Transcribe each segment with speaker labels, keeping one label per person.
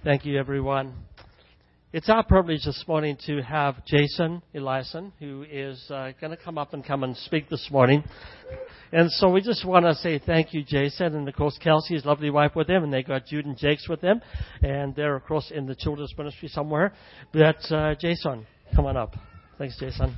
Speaker 1: Thank you, everyone. It's our privilege this morning to have Jason Eliason, who is going to come and speak this morning. And so we just want to say thank you, Jason. And, of course, Kelsey, his lovely wife, with them. And they got Jude and Jakes with them. And they're, of course, in the children's ministry somewhere. But, Jason, come on up. Thanks, Jason.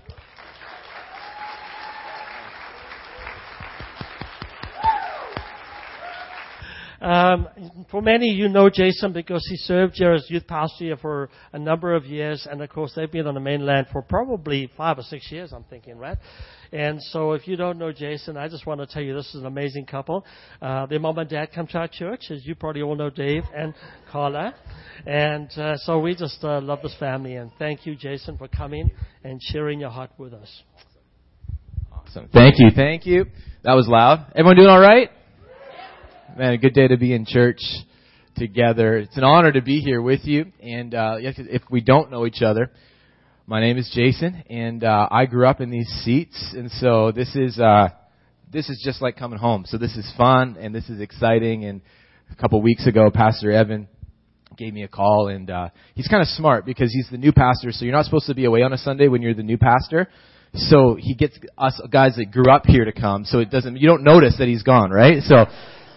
Speaker 1: For many, you know Jason because he served here as youth pastor here for a number of years. And, of course, they've been on the mainland for probably 5 or 6 years, I'm thinking, right? And so if you don't know Jason, I just want to tell you this is an amazing couple. Their mom and dad come to our church, as you probably all know, Dave and Carla. And so we just love this family. And thank you, Jason, for coming and sharing your heart with us.
Speaker 2: Awesome. Thank you. That was loud. Everyone doing all right? Man, a good day to be in church together. It's an honor to be here with you. And if we don't know each other, my name is Jason, and I grew up in these seats, and so this is just like coming home. So this is fun, and this is exciting. And a couple weeks ago, Pastor Evan gave me a call, and he's kind of smart because he's the new pastor. So you're not supposed to be away on a Sunday when you're the new pastor. So he gets us guys that grew up here to come. So you don't notice that he's gone, right? So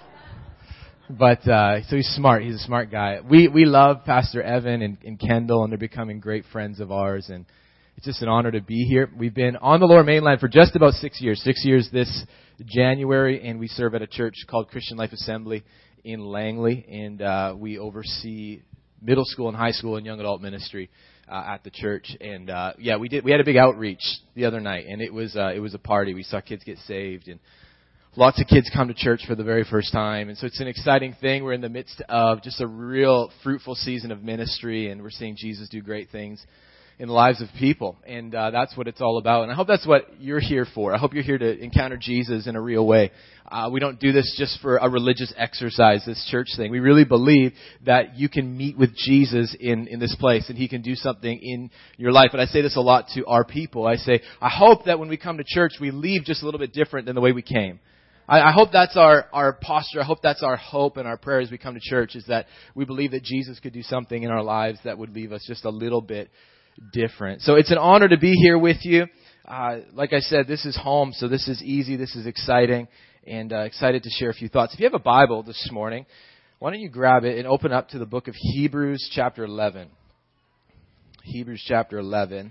Speaker 2: he's smart. He's a smart guy. We love Pastor Evan and Kendall, and they're becoming great friends of ours. And it's just an honor to be here. We've been on the Lower Mainland for just about 6 years. 6 years this January, and we serve at a church called Christian Life Assembly in Langley, and we oversee middle school and high school and young adult ministry at the church. And we had a big outreach the other night, and it was a party. We saw kids get saved, and lots of kids come to church for the very first time. And so it's an exciting thing. We're in the midst of just a real fruitful season of ministry, and we're seeing Jesus do great things in the lives of people. And that's what it's all about. And I hope that's what you're here for. I hope you're here to encounter Jesus in a real way. We don't do this just for a religious exercise, this church thing. We really believe that you can meet with Jesus in this place, and He can do something in your life. And I say this a lot to our people. I say, I hope that when we come to church, we leave just a little bit different than the way we came. I hope that's our posture. I hope that's our hope and our prayer as we come to church, is that we believe that Jesus could do something in our lives that would leave us just a little bit different. So it's an honor to be here with you. Like I said, this is home, so this is easy, this is exciting, and excited to share a few thoughts. If you have a Bible this morning, why don't you grab it and open up to the book of Hebrews chapter 11. Hebrews chapter 11.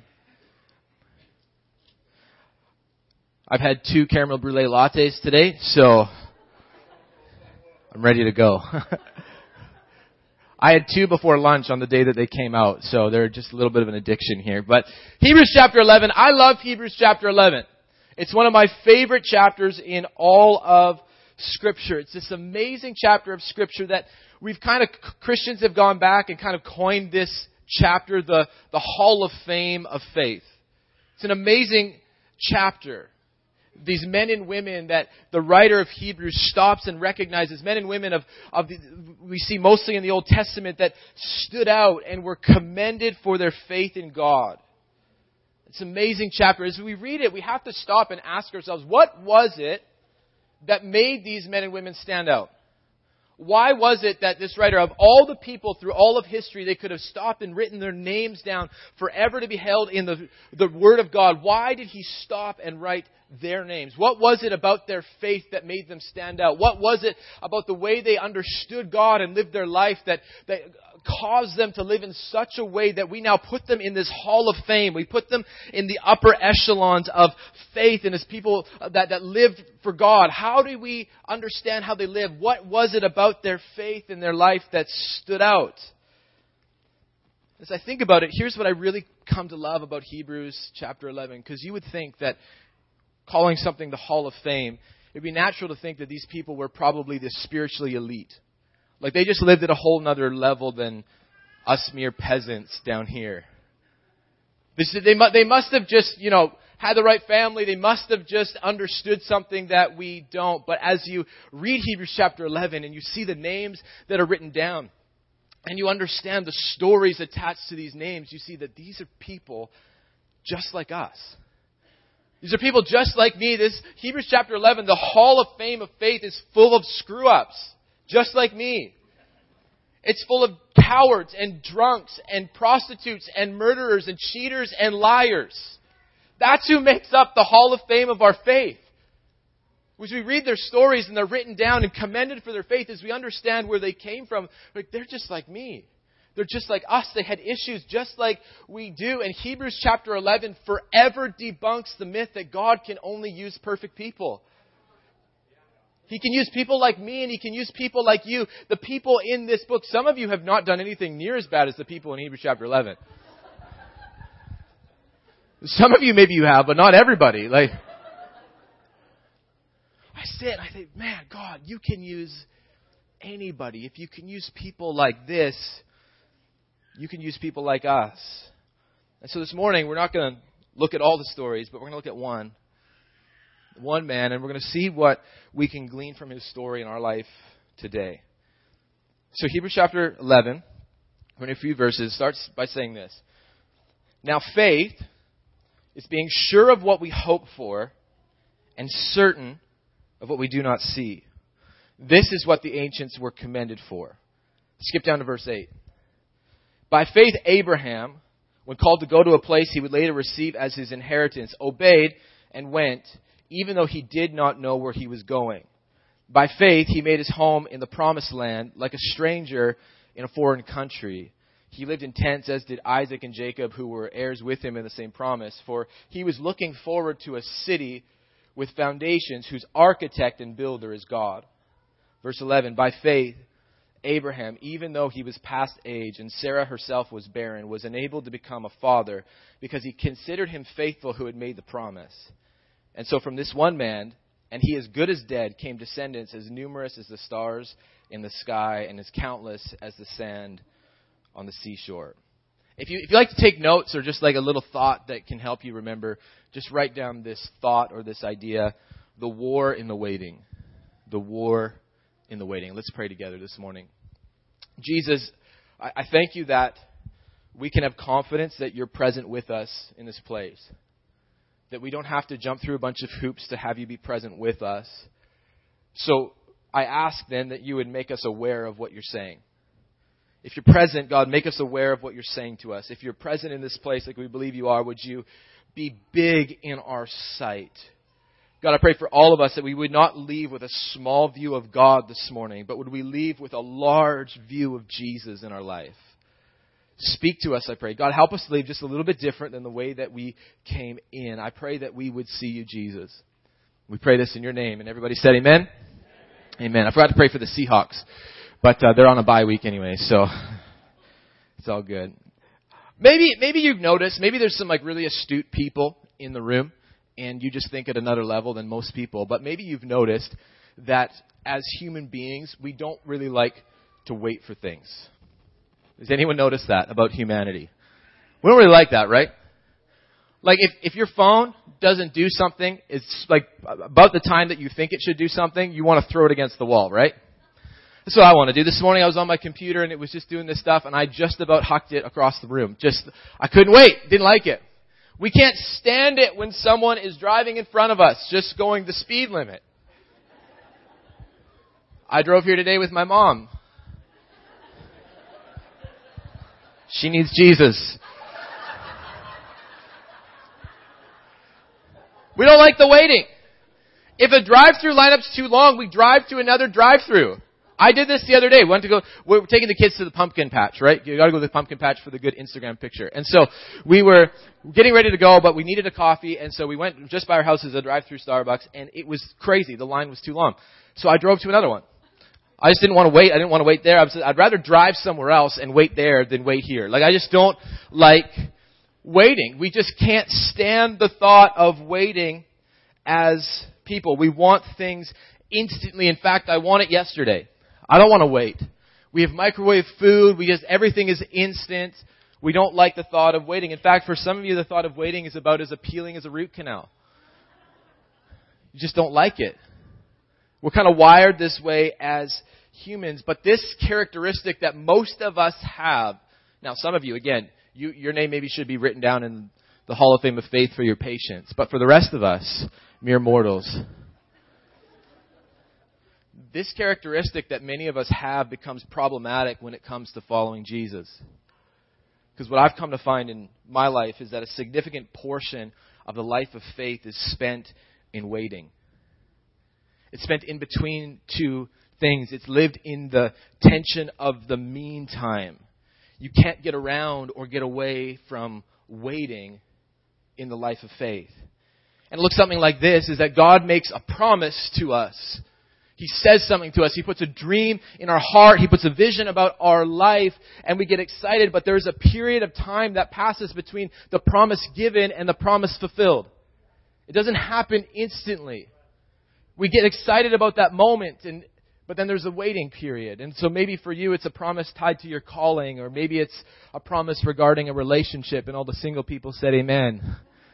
Speaker 2: I've had 2 caramel brulee lattes today, so I'm ready to go. I had 2 before lunch on the day that they came out, so they're just a little bit of an addiction here. But Hebrews chapter 11, I love Hebrews chapter 11. It's one of my favorite chapters in all of Scripture. It's this amazing chapter of Scripture that Christians have gone back and kind of coined this chapter the Hall of Fame of faith. It's an amazing chapter. These men and women that the writer of Hebrews stops and recognizes, men and women we see mostly in the Old Testament, that stood out and were commended for their faith in God. It's an amazing chapter. As we read it, we have to stop and ask ourselves, what was it that made these men and women stand out? Why was it that this writer, of all the people through all of history, they could have stopped and written their names down forever to be held in the Word of God? Why did he stop and write their names? What was it about their faith that made them stand out? What was it about the way they understood God and lived their life that caused them to live in such a way that we now put them in this Hall of Fame? We put them in the upper echelons of faith and as people that lived for God. How do we understand how they lived? What was it about their faith and their life that stood out? As I think about it, here's what I really come to love about Hebrews chapter 11. Because you would think that calling something the Hall of Fame, it'd be natural to think that these people were probably the spiritually elite. Like they just lived at a whole nother level than us mere peasants down here. They must have just, had the right family. They must have just understood something that we don't. But as you read Hebrews chapter 11 and you see the names that are written down, and you understand the stories attached to these names, you see that these are people just like us. These are people just like me. This Hebrews chapter 11, the Hall of Fame of faith, is full of screw-ups, just like me. It's full of cowards and drunks and prostitutes and murderers and cheaters and liars. That's who makes up the Hall of Fame of our faith. As we read their stories and they're written down and commended for their faith, as we understand where they came from, like, they're just like me. They're just like us. They had issues just like we do. And Hebrews chapter 11 forever debunks the myth that God can only use perfect people. He can use people like me and He can use people like you. The people in this book, some of you have not done anything near as bad as the people in Hebrews chapter 11. Some of you maybe you have, but not everybody. Like, I think, man, God, you can use anybody. If you can use people like this, you can use people like us. And so this morning, we're not going to look at all the stories, but we're going to look at one man, and we're going to see what we can glean from his story in our life today. So Hebrews chapter 11, in a few verses, starts by saying this. Now faith is being sure of what we hope for and certain of what we do not see. This is what the ancients were commended for. Skip down to verse 8. By faith Abraham, when called to go to a place he would later receive as his inheritance, obeyed and went, even though he did not know where he was going. By faith he made his home in the promised land, like a stranger in a foreign country. He lived in tents, as did Isaac and Jacob, who were heirs with him in the same promise. For he was looking forward to a city with foundations, whose architect and builder is God. Verse 11, by faith, Abraham, even though he was past age and Sarah herself was barren, was enabled to become a father because he considered him faithful who had made the promise. And so from this one man, and he as good as dead, came descendants as numerous as the stars in the sky and as countless as the sand on the seashore. If you like to take notes or just like a little thought that can help you remember, just write down this thought or this idea, the war in the waiting. The war in the waiting. Let's pray together this morning. Jesus, I thank you that we can have confidence that you're present with us in this place. That we don't have to jump through a bunch of hoops to have you be present with us. So I ask then that you would make us aware of what you're saying. If you're present, God, make us aware of what you're saying to us. If you're present in this place like we believe you are, would you be big in our sight? God, I pray for all of us that we would not leave with a small view of God this morning, but would we leave with a large view of Jesus in our life. Speak to us, I pray. God, help us to leave just a little bit different than the way that we came in. I pray that we would see you, Jesus. We pray this in your name. And everybody said amen? Amen. I forgot to pray for the Seahawks. But they're on a bye week anyway, so it's all good. Maybe you've noticed, maybe there's some like really astute people in the room, and you just think at another level than most people. But maybe you've noticed that as human beings, we don't really like to wait for things. Does anyone notice that about humanity? We don't really like that, right? Like if your phone doesn't do something, it's like about the time that you think it should do something, you want to throw it against the wall, right? That's what I want to do. This morning I was on my computer and it was just doing this stuff and I just about hucked it across the room. I couldn't wait. Didn't like it. We can't stand it when someone is driving in front of us, just going the speed limit. I drove here today with my mom. She needs Jesus. We don't like the waiting. If a drive-through lineup's too long, we drive to another drive-through. I did this the other day. We're taking the kids to the pumpkin patch, right? You gotta go to the pumpkin patch for the good Instagram picture. And so we were getting ready to go, but we needed a coffee, and so we went just by our house as a drive-through Starbucks, and it was crazy. The line was too long. So I drove to another one. I just didn't want to wait. I didn't want to wait there. I'd rather drive somewhere else and wait there than wait here. Like, I just don't like waiting. We just can't stand the thought of waiting as people. We want things instantly. In fact, I want it yesterday. I don't want to wait. We have microwave food. Everything is instant. We don't like the thought of waiting. In fact, for some of you, the thought of waiting is about as appealing as a root canal. You just don't like it. We're kind of wired this way as humans, but this characteristic that most of us have, now some of you, again, your name maybe should be written down in the Hall of Fame of Faith for your patience, but for the rest of us, mere mortals, this characteristic that many of us have becomes problematic when it comes to following Jesus. Because what I've come to find in my life is that a significant portion of the life of faith is spent in waiting. It's spent in between two things. It's lived in the tension of the meantime. You can't get around or get away from waiting in the life of faith. And it looks something like this, is that God makes a promise to us. He says something to us. He puts a dream in our heart. He puts a vision about our life, and we get excited, but there's a period of time that passes between the promise given and the promise fulfilled. It doesn't happen instantly. We get excited about that moment, but then there's a waiting period. And so maybe for you it's a promise tied to your calling, or maybe it's a promise regarding a relationship, and all the single people said amen.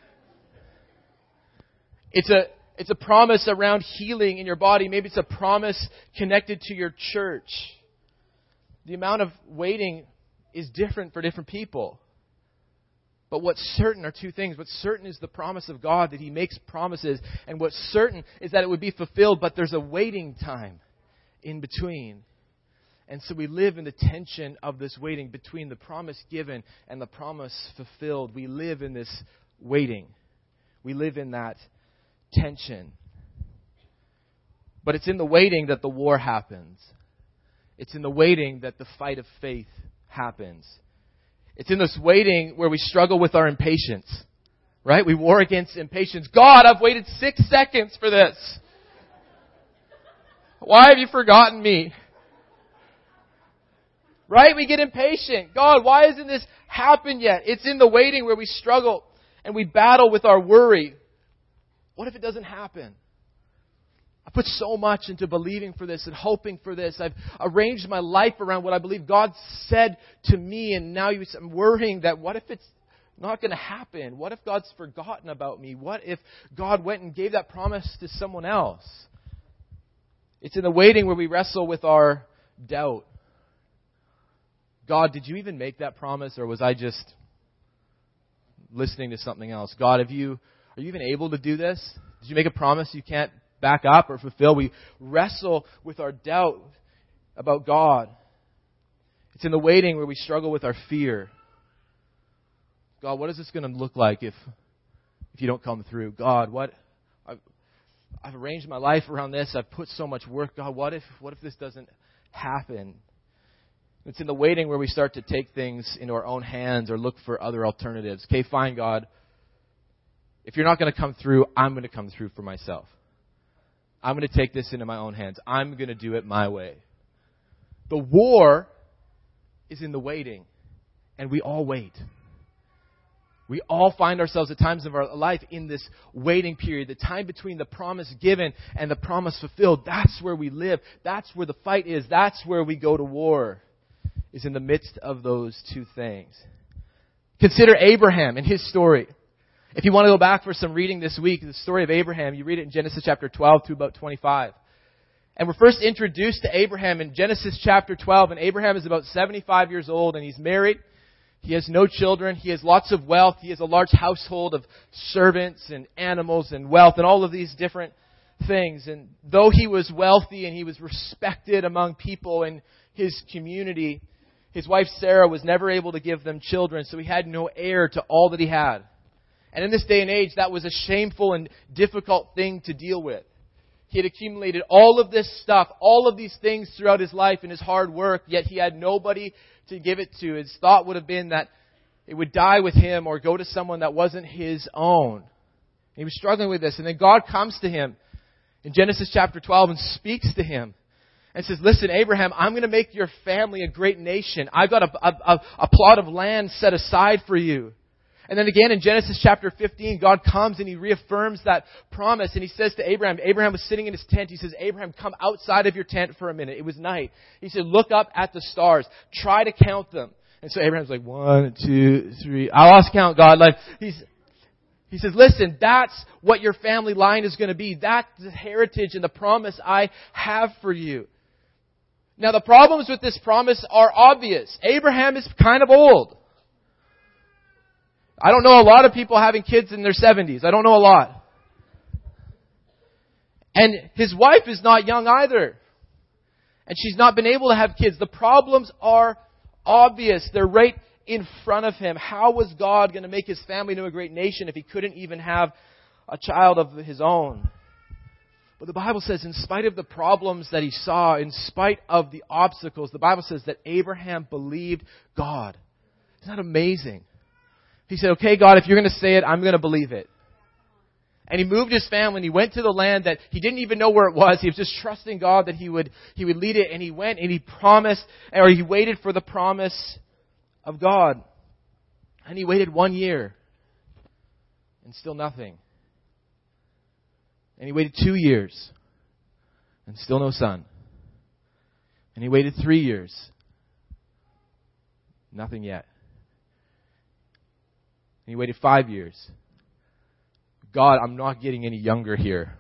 Speaker 2: It's a promise around healing in your body. Maybe it's a promise connected to your church. The amount of waiting is different for different people. But what's certain are two things. What's certain is the promise of God, that He makes promises. And what's certain is that it would be fulfilled, but there's a waiting time in between. And so we live in the tension of this waiting between the promise given and the promise fulfilled. We live in this waiting. We live in that tension. But it's in the waiting that the war happens. It's in the waiting that the fight of faith happens. It's in this waiting where we struggle with our impatience. Right? We war against impatience. God, I've waited 6 seconds for this. Why have you forgotten me? Right? We get impatient. God, why hasn't this happened yet? It's in the waiting where we struggle and we battle with our worry. What if it doesn't happen? I put so much into believing for this and hoping for this. I've arranged my life around what I believe God said to me, and now I'm worrying that what if it's not going to happen? What if God's forgotten about me? What if God went and gave that promise to someone else? It's in the waiting where we wrestle with our doubt. God, did you even make that promise, or was I just listening to something else? God, are you even able to do this? Did you make a promise you can't back up or fulfill? We wrestle with our doubt about God. It's in the waiting where we struggle with our fear. God, what is this going to look like if you don't come through? God, I've arranged my life around this. I've put so much work. God, what if this doesn't happen? It's in the waiting where we start to take things into our own hands or look for other alternatives. Okay, fine, God. If you're not going to come through, I'm going to come through for myself. I'm going to take this into my own hands. I'm going to do it my way. The war is in the waiting, and we all wait. We all find ourselves at times of our life in this waiting period, the time between the promise given and the promise fulfilled. That's where we live. That's where the fight is. That's where we go to war, is in the midst of those two things. Consider Abraham and his story. If you want to go back for some reading this week, the story of Abraham, you read it in Genesis chapter 12 to about 25. And we're first introduced to Abraham in Genesis chapter 12, and Abraham is about 75 years old, and he's married. He has no children. He has lots of wealth. He has a large household of servants and animals and wealth and all of these different things. And though he was wealthy and he was respected among people in his community, his wife Sarah was never able to give them children, so he had no heir to all that he had. And in this day and age, that was a shameful and difficult thing to deal with. He had accumulated all of this stuff, all of these things throughout his life and his hard work, yet he had nobody to give it to. His thought would have been that it would die with him or go to someone that wasn't his own. He was struggling with this. And then God comes to him in Genesis chapter 12 and speaks to him and says, listen, Abraham, I'm going to make your family a great nation. I've got a plot of land set aside for you. And then again in Genesis chapter 15, God comes and He reaffirms that promise. And He says to Abraham, Abraham was sitting in his tent. He says, Abraham, come outside of your tent for a minute. It was night. He said, look up at the stars. Try to count them. And so Abraham's like, 1, 2, 3. I lost count, God. He says, listen, that's what your family line is going to be. That's the heritage and the promise I have for you. Now the problems with this promise are obvious. Abraham is kind of old. I don't know a lot of people having kids in their 70s. I don't know a lot. And his wife is not young either. And she's not been able to have kids. The problems are obvious. They're right in front of him. How was God going to make his family into a great nation if he couldn't even have a child of his own? But the Bible says, in spite of the problems that he saw, in spite of the obstacles, the Bible says that Abraham believed God. Isn't that amazing? He said, okay, God, if you're going to say it, I'm going to believe it. And he moved his family and he went to the land that he didn't even know where it was. He was just trusting God that he would lead it. And he went and he promised, or he waited for the promise of God. And he waited 1 year. And still nothing. And he waited 2 years. And still no son. And he waited 3 years. Nothing yet. And he waited 5 years. God, I'm not getting any younger here.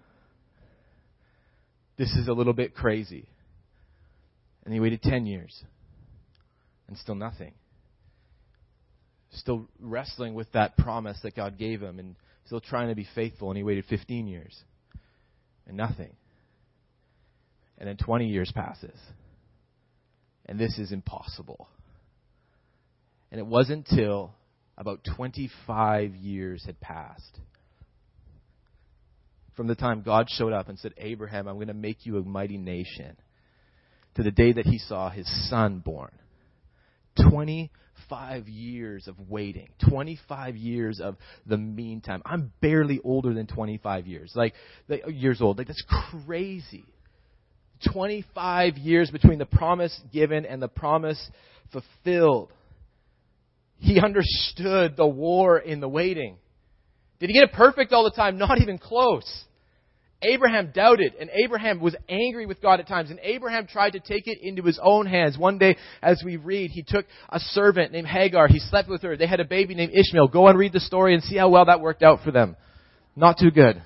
Speaker 2: This is a little bit crazy. And he waited 10 years. And still nothing. Still wrestling with that promise that God gave him. And still trying to be faithful. And he waited 15 years. And nothing. And then 20 years passes. And this is impossible. And it wasn't until about 25 years had passed from the time God showed up and said, Abraham, I'm going to make you a mighty nation, to the day that he saw his son born. 25 years of waiting. 25 years of the meantime. I'm barely older than 25 years. Years old. That's crazy. 25 years between the promise given and the promise fulfilled. He understood the war in the waiting. Did he get it perfect all the time? Not even close. Abraham doubted, and Abraham was angry with God at times, and Abraham tried to take it into his own hands. One day, as we read, he took a servant named Hagar. He slept with her. They had a baby named Ishmael. Go and read the story and see how well that worked out for them. Not too good.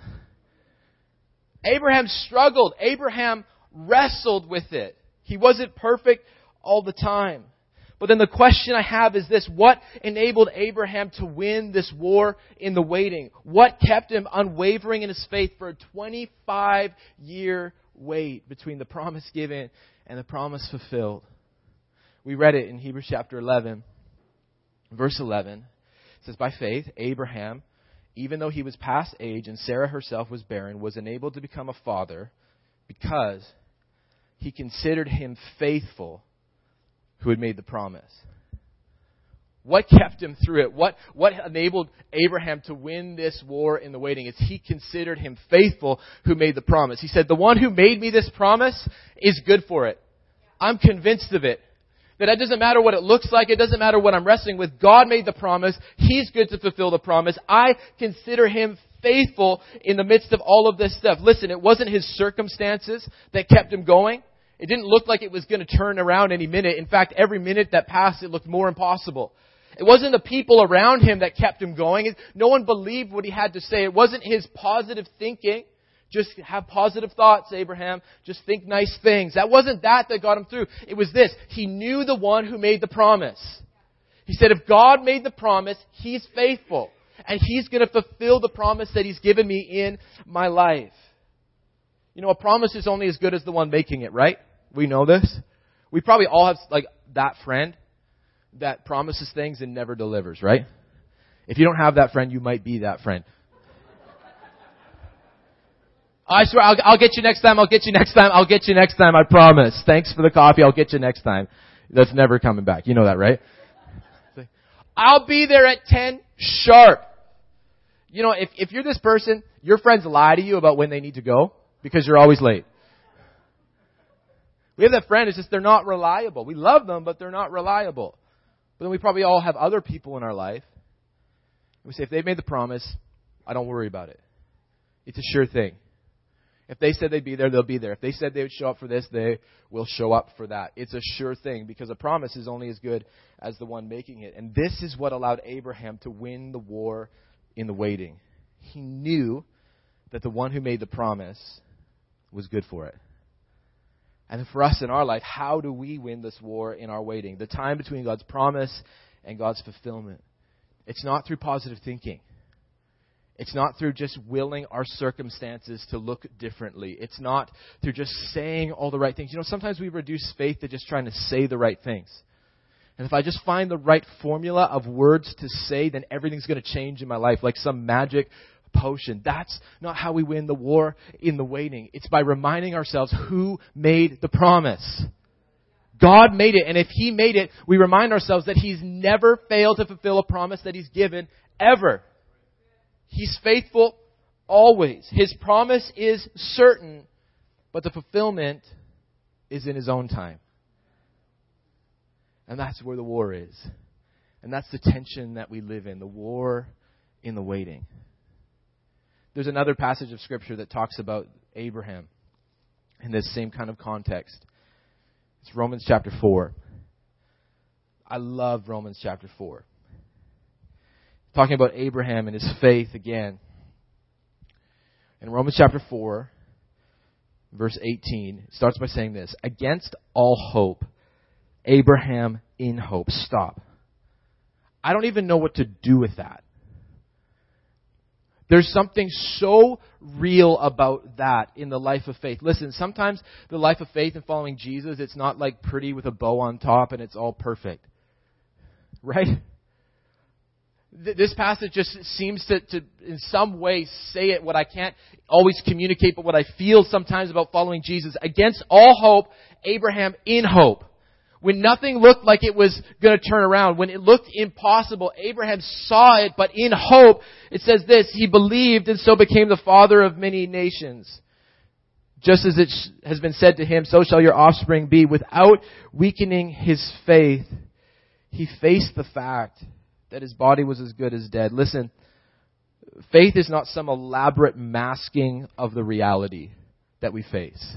Speaker 2: Abraham struggled. Abraham wrestled with it. He wasn't perfect all the time. But then the question I have is this: what enabled Abraham to win this war in the waiting? What kept him unwavering in his faith for a 25-year wait between the promise given and the promise fulfilled? We read it in Hebrews chapter 11, verse 11. It says, by faith, Abraham, even though he was past age and Sarah herself was barren, was enabled to become a father because he considered him faithful who had made the promise. What kept him through it? What enabled Abraham to win this war in the waiting? Is he considered him faithful who made the promise. He said, the one who made me this promise is good for it. I'm convinced of it. That doesn't matter what it looks like. It doesn't matter what I'm wrestling with. God made the promise. He's good to fulfill the promise. I consider him faithful in the midst of all of this stuff. Listen, it wasn't his circumstances that kept him going. It didn't look like it was going to turn around any minute. In fact, every minute that passed, it looked more impossible. It wasn't the people around him that kept him going. No one believed what he had to say. It wasn't his positive thinking. Just have positive thoughts, Abraham. Just think nice things. That wasn't that got him through. It was this. He knew the one who made the promise. He said, if God made the promise, He's faithful. And He's going to fulfill the promise that He's given me in my life. You know, a promise is only as good as the one making it, right? We know this. We probably all have that friend that promises things and never delivers, right? If you don't have that friend, you might be that friend. I swear, I'll get you next time, I'll get you next time, I'll get you next time, I promise. Thanks for the coffee, I'll get you next time. That's never coming back. You know that, right? I'll be there at 10 sharp. You know, if you're this person, your friends lie to you about when they need to go because you're always late. We have that friend, it's just they're not reliable. We love them, but they're not reliable. But then we probably all have other people in our life. We say, if they've made the promise, I don't worry about it. It's a sure thing. If they said they'd be there, they'll be there. If they said they would show up for this, they will show up for that. It's a sure thing because a promise is only as good as the one making it. And this is what allowed Abraham to win the war in the waiting. He knew that the one who made the promise was good for it. And for us in our life, how do we win this war in our waiting? The time between God's promise and God's fulfillment. It's not through positive thinking. It's not through just willing our circumstances to look differently. It's not through just saying all the right things. Sometimes we reduce faith to just trying to say the right things. And if I just find the right formula of words to say, then everything's going to change in my life, like some magic potion. That's not how we win the war in the waiting. It's by reminding ourselves who made the promise. God made it, and if He made it, we remind ourselves that He's never failed to fulfill a promise that He's given, ever. He's faithful always. His promise is certain, but the fulfillment is in His own time. And that's where the war is. And that's the tension that we live in, the war in the waiting. There's another passage of Scripture that talks about Abraham in this same kind of context. It's Romans chapter 4. I love Romans chapter 4. Talking about Abraham and his faith again. In Romans chapter 4, verse 18, it starts by saying this: against all hope, Abraham in hope. Stop. I don't even know what to do with that. There's something so real about that in the life of faith. Listen, sometimes the life of faith and following Jesus, it's not like pretty with a bow on top and it's all perfect. Right? This passage just seems to in some way say it, what I can't always communicate, but what I feel sometimes about following Jesus. Against all hope, Abraham in hope. When nothing looked like it was going to turn around, when it looked impossible, Abraham saw it, but in hope, it says this: he believed and so became the father of many nations. Just as it has been said to him, so shall your offspring be. Without weakening his faith, he faced the fact that his body was as good as dead. Listen, faith is not some elaborate masking of the reality that we face.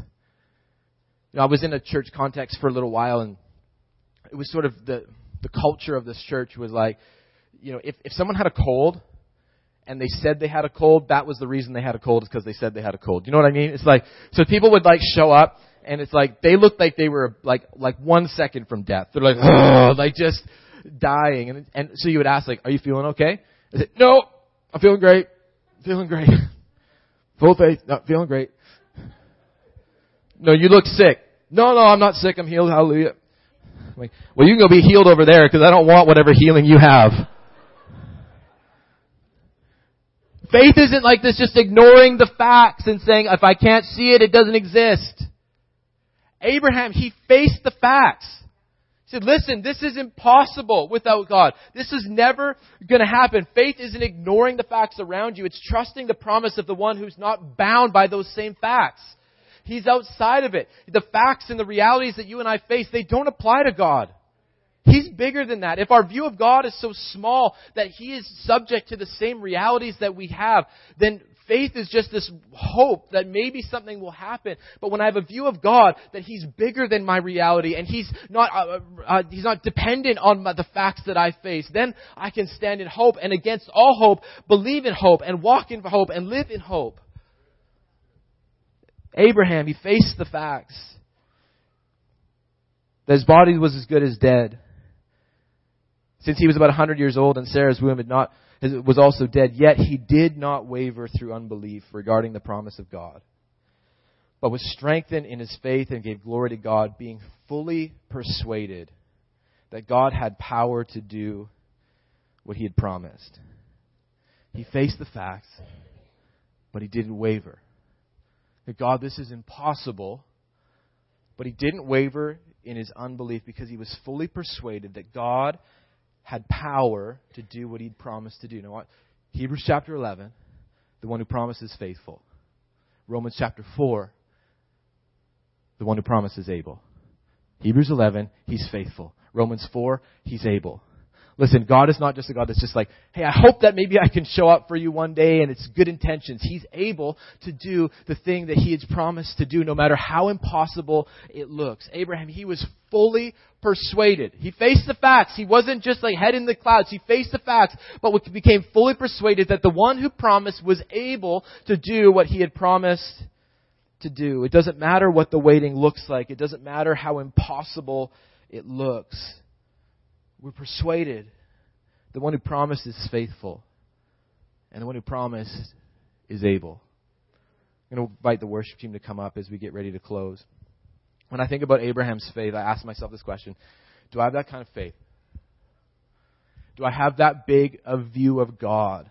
Speaker 2: I was in a church context for a little while, and it was sort of the culture of this church was like, if someone had a cold and they said they had a cold, that was the reason they had a cold, is because they said they had a cold. You know what I mean? It's like, so people would show up and it's like, they looked like they were like 1 second from death. They're like, oh, just dying. And so you would ask, are you feeling okay? I said, no, I'm feeling great. Feeling great. Full faith. No, feeling great. No, you look sick. No, I'm not sick. I'm healed. Hallelujah. I'm like, well, you can go be healed over there because I don't want whatever healing you have. Faith isn't like this, just ignoring the facts and saying, if I can't see it, it doesn't exist. Abraham, he faced the facts. He said, listen, this is impossible without God. This is never going to happen. Faith isn't ignoring the facts around you. It's trusting the promise of the one who's not bound by those same facts. He's outside of it. The facts and the realities that you and I face, they don't apply to God. He's bigger than that. If our view of God is so small that He is subject to the same realities that we have, then faith is just this hope that maybe something will happen. But when I have a view of God that He's bigger than my reality and He's not dependent on the facts that I face, then I can stand in hope, and against all hope, believe in hope and walk in hope and live in hope. Abraham, he faced the facts that his body was as good as dead. Since he was about 100 years old and Sarah's womb was also dead, yet he did not waver through unbelief regarding the promise of God, but was strengthened in his faith and gave glory to God, being fully persuaded that God had power to do what He had promised. He faced the facts, but he didn't waver. That God, this is impossible, but he didn't waver in his unbelief because he was fully persuaded that God had power to do what He'd promised to do. You know what? Hebrews chapter 11, the one who promises faithful. Romans chapter 4, the one who promises able. Hebrews 11, He's faithful. Romans 4, He's able. Listen, God is not just a God that's just like, hey, I hope that maybe I can show up for you one day and it's good intentions. He's able to do the thing that He has promised to do no matter how impossible it looks. Abraham, he was fully persuaded. He faced the facts. He wasn't just head in the clouds. He faced the facts, but became fully persuaded that the one who promised was able to do what He had promised to do. It doesn't matter what the waiting looks like. It doesn't matter how impossible it looks. We're persuaded the one who promised is faithful. And the one who promised is able. I'm going to invite the worship team to come up as we get ready to close. When I think about Abraham's faith, I ask myself this question. Do I have that kind of faith? Do I have that big a view of God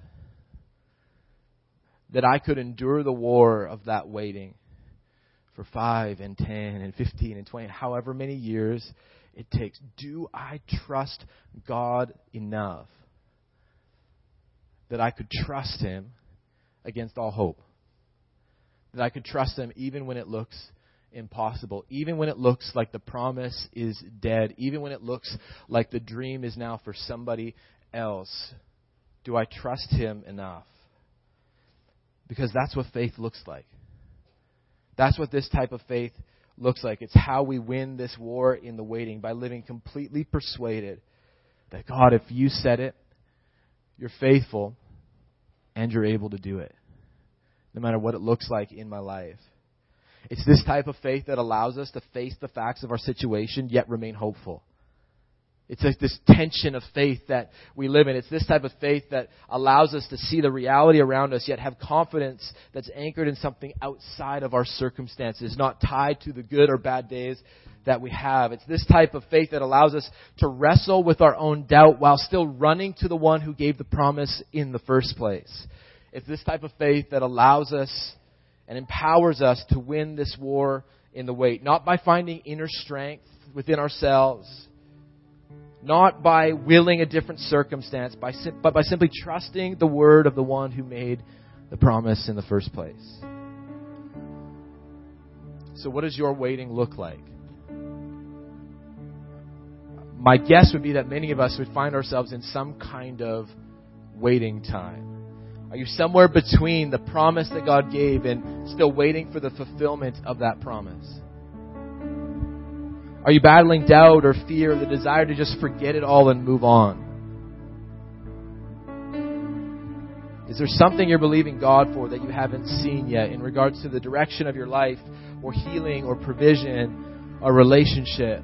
Speaker 2: that I could endure the war of that waiting for 5 and 10 and 15 and 20, however many years it takes? Do I trust God enough that I could trust Him against all hope? That I could trust Him even when it looks impossible, even when it looks like the promise is dead, even when it looks like the dream is now for somebody else? Do I trust Him enough? Because that's what faith looks like. That's what this type of faith looks like. It's how we win this war in the waiting, by living completely persuaded that, God, if you said it, you're faithful and you're able to do it, no matter what it looks like in my life. It's this type of faith that allows us to face the facts of our situation, yet remain hopeful. It's like this tension of faith that we live in. It's this type of faith that allows us to see the reality around us, yet have confidence that's anchored in something outside of our circumstances, not tied to the good or bad days that we have. It's this type of faith that allows us to wrestle with our own doubt while still running to the one who gave the promise in the first place. It's this type of faith that allows us and empowers us to win this war in the wait, not by finding inner strength within ourselves, not by willing a different circumstance, but by simply trusting the word of the one who made the promise in the first place. So what does your waiting look like? My guess would be that many of us would find ourselves in some kind of waiting time. Are you somewhere between the promise that God gave and still waiting for the fulfillment of that promise? Are you battling doubt or fear or the desire to just forget it all and move on? Is there something you're believing God for that you haven't seen yet in regards to the direction of your life or healing or provision or relationship?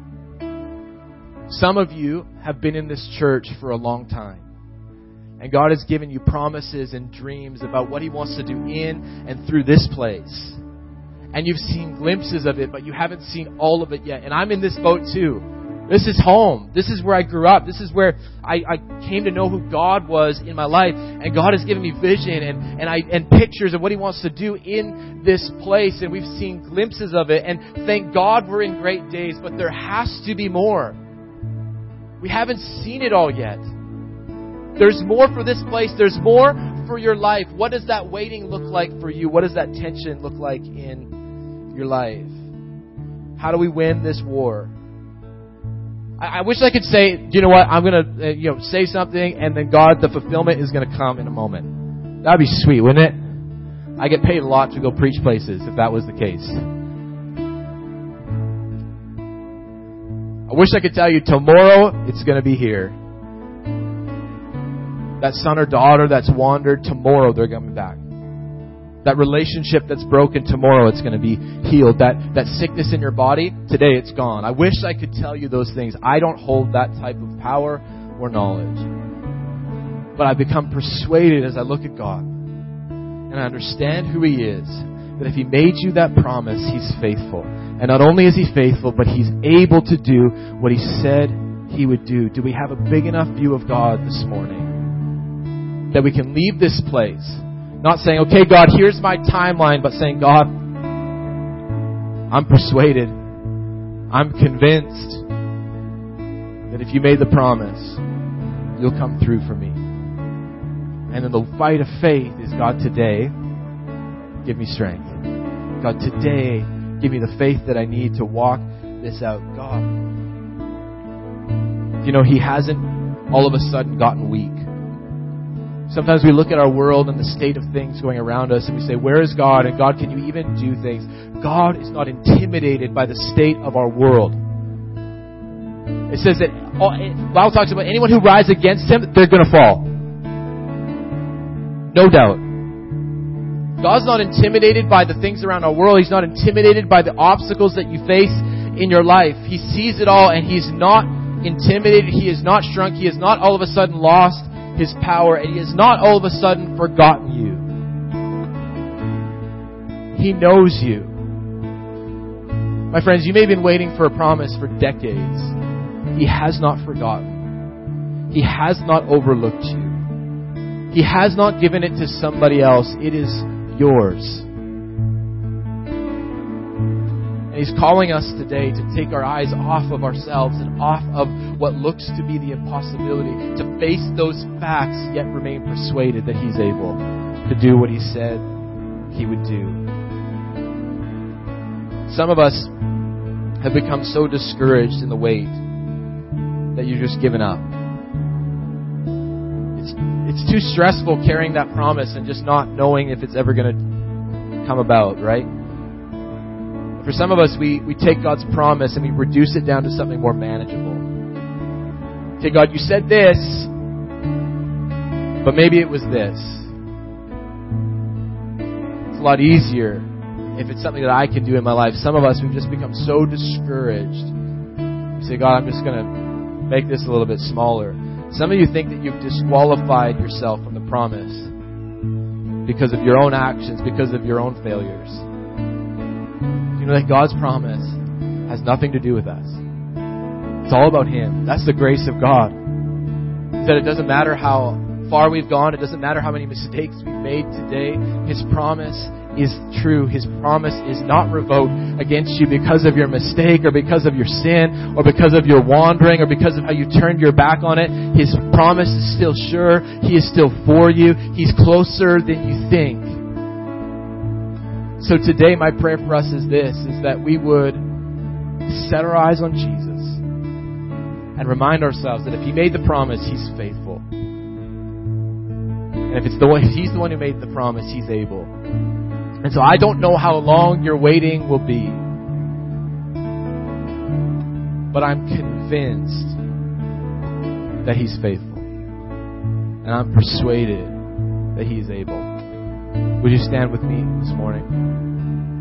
Speaker 2: Some of you have been in this church for a long time. And God has given you promises and dreams about what He wants to do in and through this place. And you've seen glimpses of it, but you haven't seen all of it yet. And I'm in this boat too. This is home. This is where I grew up. This is where I came to know who God was in my life. And God has given me vision and pictures of what He wants to do in this place. And we've seen glimpses of it. And thank God we're in great days, but there has to be more. We haven't seen it all yet. There's more for this place. There's more for your life. What does that waiting look like for you? What does that tension look like in your life? How do we win this war? I wish I could say, do you know what? I'm going to say something and then God, the fulfillment is going to come in a moment. That would be sweet, wouldn't it? I get paid a lot to go preach places if that was the case. I wish I could tell you tomorrow it's going to be here. That son or daughter that's wandered, tomorrow they're coming back. That relationship that's broken, tomorrow it's going to be healed. That sickness in your body, today it's gone. I wish I could tell you those things. I don't hold that type of power or knowledge. But I've become persuaded as I look at God. And I understand who He is. That if He made you that promise, He's faithful. And not only is He faithful, but He's able to do what He said He would do. Do we have a big enough view of God this morning that we can leave this place not saying, okay, God, here's my timeline, but saying, God, I'm persuaded, I'm convinced that if you made the promise, you'll come through for me. And in the fight of faith is, God, today, give me strength. God, today, give me the faith that I need to walk this out. God, He hasn't all of a sudden gotten weak. Sometimes we look at our world and the state of things going around us and we say, where is God? And God, can you even do things? God is not intimidated by the state of our world. It says that, the Bible talks about anyone who rises against Him, they're going to fall. No doubt. God's not intimidated by the things around our world. He's not intimidated by the obstacles that you face in your life. He sees it all and He's not intimidated. He is not shrunk. He is not all of a sudden lost His power, and He has not all of a sudden forgotten you. He knows you. My friends, you may have been waiting for a promise for decades. He has not forgotten. He has not overlooked you. He has not given it to somebody else. It is yours. And He's calling us today to take our eyes off of ourselves and off of what looks to be the impossibility, to face those facts, yet remain persuaded that He's able to do what He said He would do. Some of us have become so discouraged in the wait that you're just given up. It's too stressful carrying that promise and just not knowing if it's ever going to come about, right? For some of us, we take God's promise and we reduce it down to something more manageable. Say, God, you said this, but maybe it was this. It's a lot easier if it's something that I can do in my life. Some of us, we've just become so discouraged. We say, God, I'm just going to make this a little bit smaller. Some of you think that you've disqualified yourself from the promise because of your own actions, because of your own failures. You know that God's promise has nothing to do with us. It's all about Him. That's the grace of God. That it doesn't matter how far we've gone. It doesn't matter how many mistakes we've made today. His promise is true. His promise is not revoked against you because of your mistake or because of your sin or because of your wandering or because of how you turned your back on it. His promise is still sure. He is still for you. He's closer than you think. So today my prayer for us is this, is that we would set our eyes on Jesus and remind ourselves that if He made the promise, He's faithful. And if He's the one who made the promise, He's able. And so I don't know how long your waiting will be, but I'm convinced that He's faithful. And I'm persuaded that He is able. Would you stand with me this morning?